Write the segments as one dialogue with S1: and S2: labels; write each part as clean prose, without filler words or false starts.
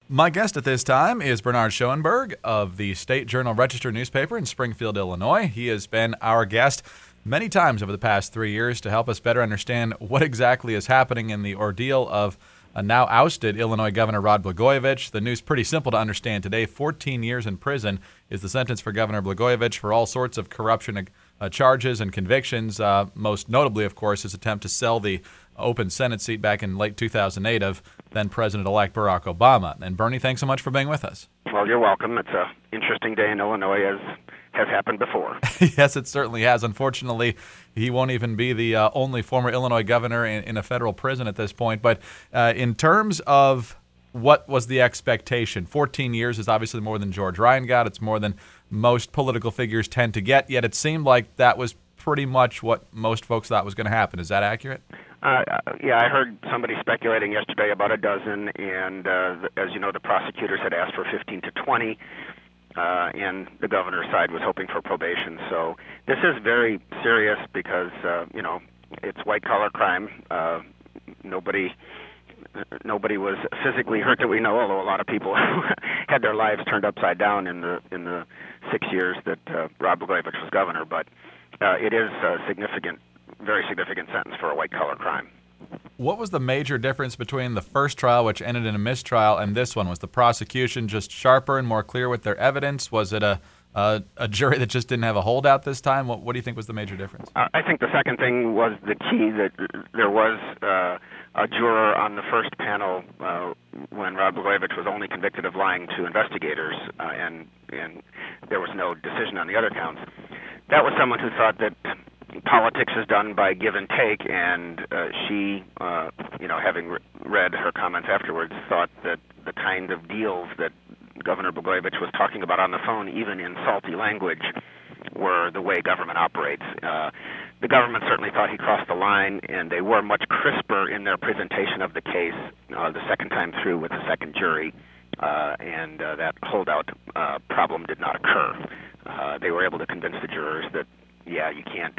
S1: My guest at this time is Bernard Schoenberg of the State Journal-Register newspaper in Springfield, Illinois. He has been our guest many times over the past 3 years to help us better understand what exactly is happening in the ordeal of a now ousted Illinois Governor Rod Blagojevich. The news pretty simple to understand today. 14 years in prison is the sentence for Governor Blagojevich for all sorts of corruption charges and convictions, most notably, of course, his attempt to sell the open Senate seat back in late 2008 of then-President-elect Barack Obama. And Bernie, thanks so much for being with us.
S2: Well, you're welcome. It's an interesting day in Illinois, as has happened before.
S1: Yes, it certainly has. Unfortunately, he won't even be the only former Illinois governor in a federal prison at this point. But in terms of what was the expectation, 14 years is obviously more than George Ryan got. It's more than most political figures tend to get, yet it seemed like that was pretty much what most folks thought was going to happen. Is that accurate?
S2: Yeah, I heard somebody speculating yesterday about a dozen, and as you know, the prosecutors had asked for 15 to 20, and the governor's side was hoping for probation. So this is very serious because, it's white-collar crime. Nobody was physically hurt that we know, although a lot of people had their lives turned upside down in the 6 years that Rod Blagojevich was governor. But it is a very significant sentence for a white-collar crime.
S1: What was the major difference between the first trial, which ended in a mistrial, and this one? Was the prosecution just sharper and more clear with their evidence? Was it a jury that just didn't have a holdout this time? What do you think was the major difference?
S2: I think the second thing was the key, that there was a juror on the first panel when Rod Blagojevich was only convicted of lying to investigators, and there was no decision on the other counts. That was someone who thought that politics is done by give and take, and she, having read her comments afterwards, thought that the kind of deals that Governor Blagojevich was talking about on the phone, even in salty language, were the way government operates. The government certainly thought he crossed the line, and they were much crisper in their presentation of the case the second time through with the second jury, and that holdout problem did not occur. They were able to convince the jurors that, yeah, you can't,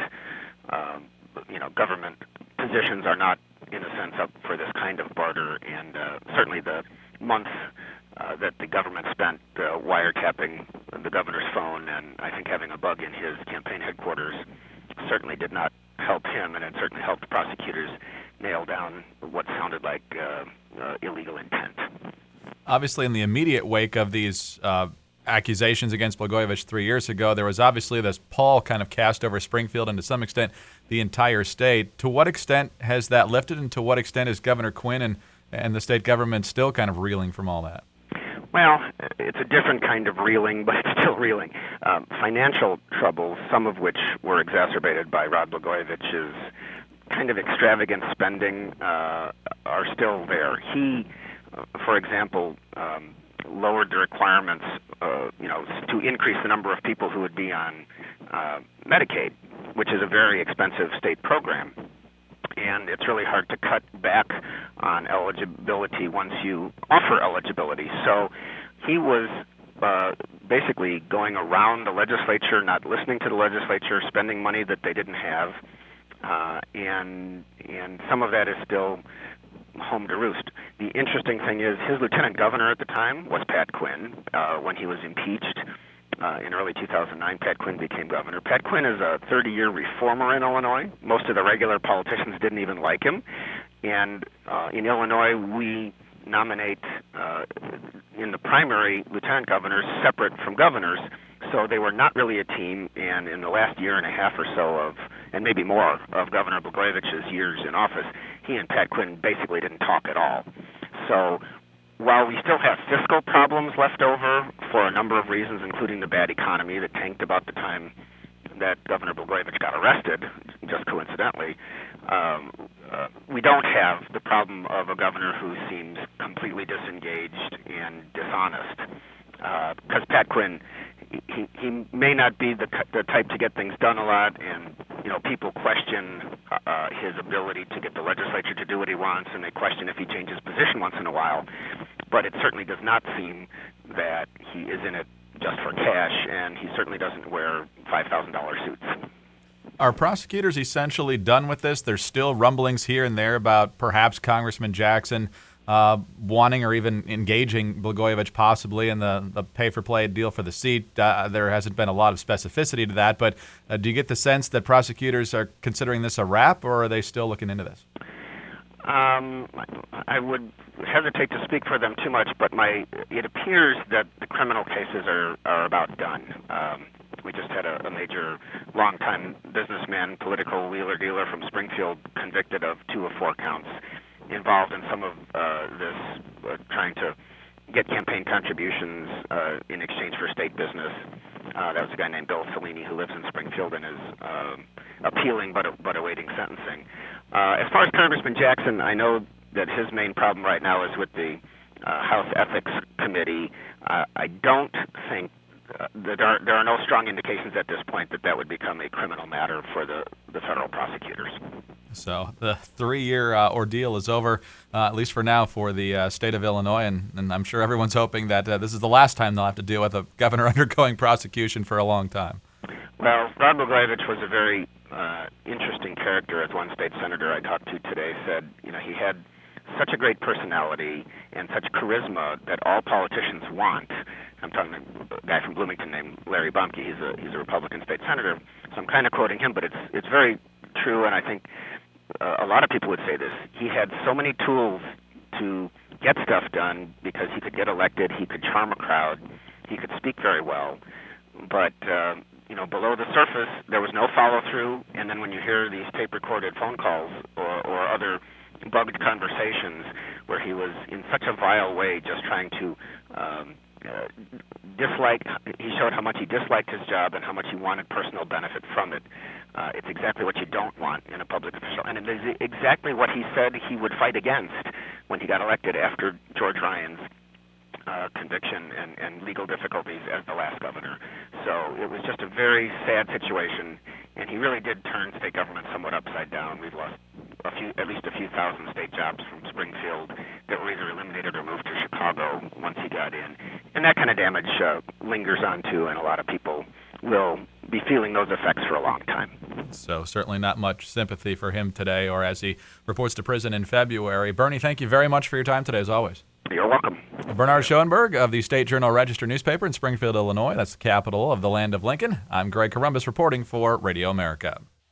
S2: government positions are not, in a sense, up for this kind of barter, and certainly the months that the government spent wiretapping the governor's phone and I think having a bug in his campaign headquarters certainly did not help him, and it certainly helped prosecutors nail down what sounded like illegal intent.
S1: Obviously, in the immediate wake of these accusations against Blagojevich 3 years ago, there was obviously this pall kind of cast over Springfield and to some extent the entire state. To what extent has that lifted, and to what extent is Governor Quinn and the state government still kind of reeling from all that?
S2: Well, it's a different kind of reeling, but it's still reeling. Financial troubles, some of which were exacerbated by Rod Blagojevich's kind of extravagant spending, are still there. He, for example, lowered the requirements, to increase the number of people who would be on Medicaid, which is a very expensive state program. And it's really hard to cut back on eligibility once you offer eligibility. So he was basically going around the legislature, not listening to the legislature, spending money that they didn't have, and some of that is still home to roost. The interesting thing is his lieutenant governor at the time was Pat Quinn. When he was impeached in early 2009, Pat Quinn became governor. Pat Quinn is a 30-year reformer in Illinois. Most of the regular politicians didn't even like him. And in Illinois, we nominate in the primary lieutenant governors separate from governors, so they were not really a team. And in the last year and a half or so and maybe more, of Governor Blagojevich's years in office, he and Pat Quinn basically didn't talk at all. So while we still have fiscal problems left over for a number of reasons, including the bad economy that tanked about the time that Governor Blagojevich got arrested, just coincidentally, we don't have the problem of a governor who seems completely disengaged and dishonest. Because Pat Quinn, he may not be the type to get things done a lot, and people question his ability to get the legislature to do what he wants, and they question if he changes position once in a while. But it certainly does not seem that he is in it just for cash, and he certainly doesn't wear $5,000 suits.
S1: Are prosecutors essentially done with this? There's still rumblings here and there about perhaps Congressman Jackson wanting or even engaging Blagojevich possibly in the pay-for-play deal for the seat. There hasn't been a lot of specificity to that, but do you get the sense that prosecutors are considering this a wrap, or are they still looking into this?
S2: I would hesitate to speak for them too much, but it appears that the criminal cases are about done. We just had a major, long-time businessman, political wheeler-dealer from Springfield, convicted of 2 of 4 counts, involved in some of this, trying to get campaign contributions in exchange for state business. That was a guy named Bill Cellini who lives in Springfield and is appealing but awaiting sentencing. As far as Congressman Jackson, I know that his main problem right now is with the House Ethics Committee. I don't think there are no strong indications at this point that would become a criminal matter for the federal prosecutors.
S1: So the 3-year ordeal is over, at least for now, for the state of Illinois, and I'm sure everyone's hoping that this is the last time they'll have to deal with a governor undergoing prosecution for a long time.
S2: Well, Rod Blagojevich was a very interesting character, as one state senator I talked to today said. He had such a great personality and such charisma that all politicians want. I'm talking to a guy from Bloomington named Larry Bumke. He's a Republican state senator, so I'm kind of quoting him, but it's very true, and I think a lot of people would say this. He had so many tools to get stuff done because he could get elected, he could charm a crowd, he could speak very well, but below the surface, there was no follow-through, and then when you hear these tape-recorded phone calls or other bugged conversations where he was in such a vile way just trying to he showed how much he disliked his job and how much he wanted personal benefit from it. It's exactly what you don't want in a public official, and it is exactly what he said he would fight against when he got elected after George Ryan's conviction and legal difficulties as the last governor. So it was just a very sad situation, and he really did turn state government somewhat upside down. We've lost at least a few thousand state jobs from Springfield that were either eliminated or moved to Chicago once he got in. And that kind of damage lingers on too, and a lot of people will be feeling those effects for a long time.
S1: So certainly not much sympathy for him today, or as he reports to prison in February. Bernie, thank you very much for your time today, as always.
S2: You're welcome.
S1: Bernard Schoenberg of the State Journal-Register newspaper in Springfield, Illinois. That's the capital of the land of Lincoln. I'm Greg Columbus reporting for Radio America.